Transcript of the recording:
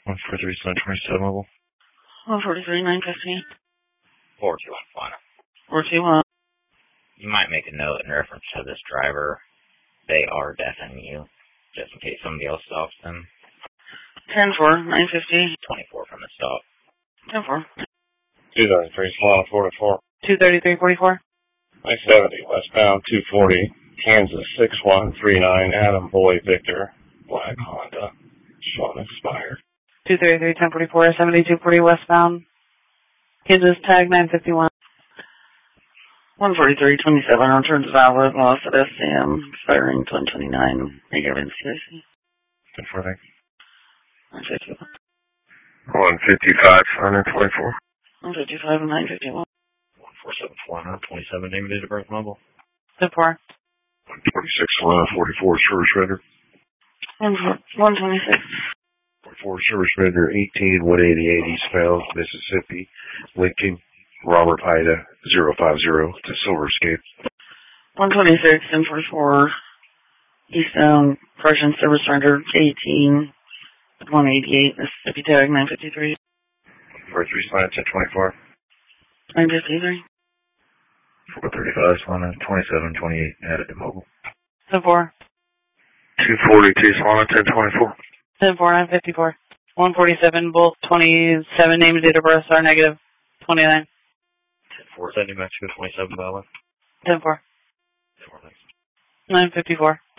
143 Sun 27 mobile. 143, 950. 421 final. 421. You might make a note in reference to this driver. They are deafening you, just in case somebody else stops them. 10-4, 950. 24 from the stop. 10-4. 233 Solana 44. 233, 44. 970 westbound 240 Kansas 6139 Adam Boy Victor black Honda. Showing expired. 233, 1044, 7240 westbound. Kansas tag 951. 143, 27 returns valid. Lost at SCM. Expiring 2029. Negative CIC. 10-4, thanks. 151. 155 Sun 24. 155 and 951. 147 27 name and date of birth mobile. 10-4. 126 Solana 44 service render. 126. 44 service render 18 188 eastbound Mississippi Lincoln Robert Ida 050 to Silver Escape. 126 and 44 eastbound Prussian service render 18 188 Mississippi tag 953. 43 Solana 1024. 953. 435 Solana 2728 added to mobile. 10-4. 242 Solana 1024. 10-4, 954. 147, both 27 name and date of birth are negative 29. 10-4 sending Mexico 27 valid. 10-4. 954.